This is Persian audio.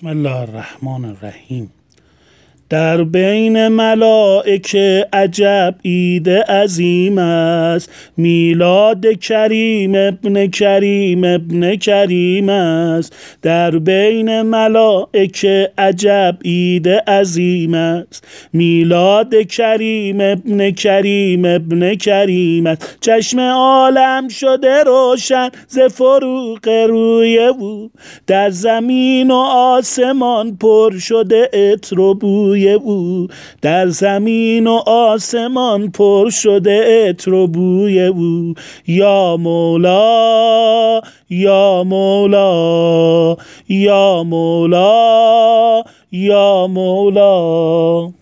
بسم الله الرحمن الرحیم. در بین ملائکه عجب عید عظیم است، میلاد کریم ابن کریم ابن کریم است. در بین ملائکه عجب عید عظیم است، میلاد کریم ابن کریم ابن کریم است. چشم عالم شده روشن ز فروغ روی او، در زمین و آسمان پر شده عطر و بوی او، در زمین و آسمان پر شده عطر و بوی او. یا مولا یا مولا یا مولا یا مولا.